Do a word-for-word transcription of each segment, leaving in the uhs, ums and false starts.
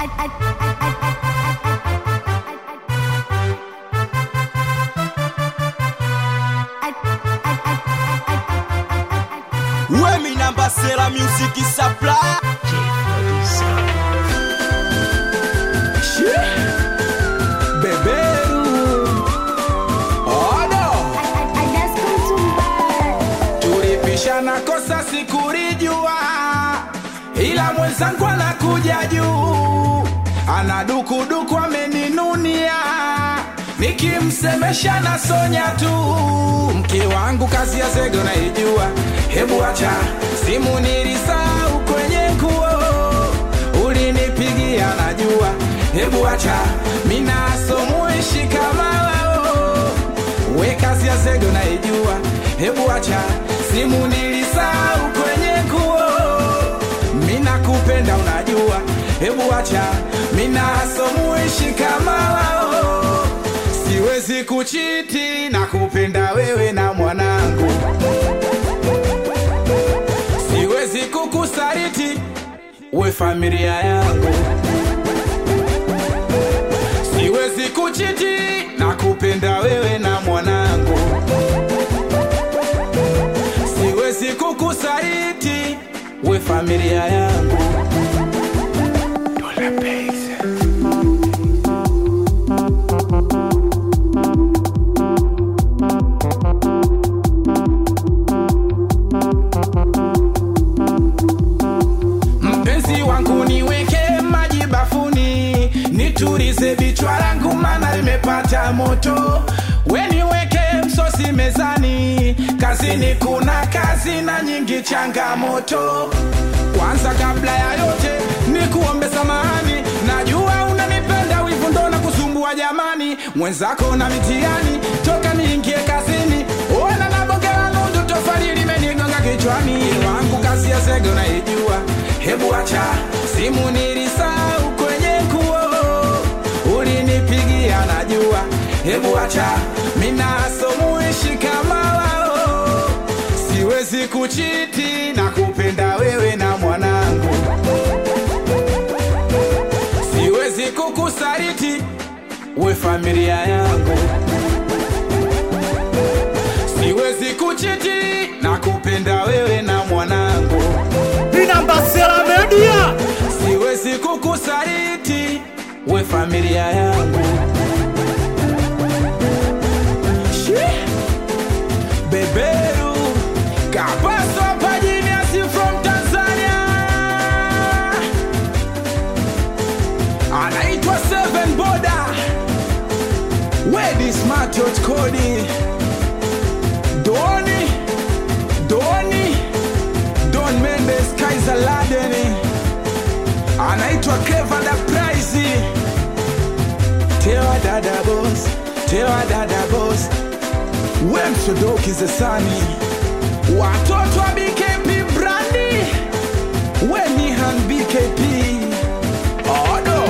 Wemi namba Sela Music Supply. Beberu Odo tulipishana kosa sikurijua, ila mwenzangu anakuja juu, anadukuduku ameninunia, nikimsemesha na sonya tu. Mke wangu kazi ya zege unaijua, hebu acha simu nilisahau kwenye nguo, ulinipigia najua, hebu acha mina somuishi kama wao. We kazi ya zege unaijua, hebu acha simu nilisahau kwenye nguo, mina kupenda unajua, hebu acha mina somuishi kama wao. Siwezi kuchiti na kupenda wewe na mwanangu, siwezi kukusariti we familia yangu, siwezi kuchiti na kupenda wewe na mwanangu, siwezi kukusariti we familia yangu. Dola Base. Niturize vichwa langu mana limepata moto, weniweke msosi mezani, kazini kuna kazi na nyingi changamoto. Kwanza kabla ya yote nikuombe samahani, najua unanipenda wivu ndo na kusumbua jamani, mwenzako na mitiani toka niingie kazini, ona na bonge la nundu tofali limenigonga kichwani. Wangu kazi ya zege unaijua, hebu acha simu nilisahau kwenye nguo, ulinipigia najua, hebu acha mina somuishi kama wao. Siwezi kuchiti na kupenda wewe na mwanangu, siwezi kukusariti we familia yangu, siwezi kuchiti na kupenda wewe na mwanangu. Namba Sela Media. Siwezi kukusariti we familia yangu. Beberu Kapaso Pajiniasi from Tanzania, anaitwa Seven Border, Wedi Smart Yacht Kodi, Doni Doni Don Mendes Kaiser Ladeni, anaitwa Clever the Price, Tewa dada boss, Tewa dada boss, Wem Sodoki Zesani, watoto wa B K P Brandi, Wenihan B K P Odo.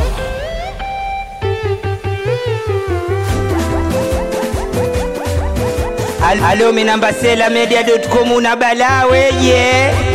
Alo mi namba Sela Media dot com una balawe yeah.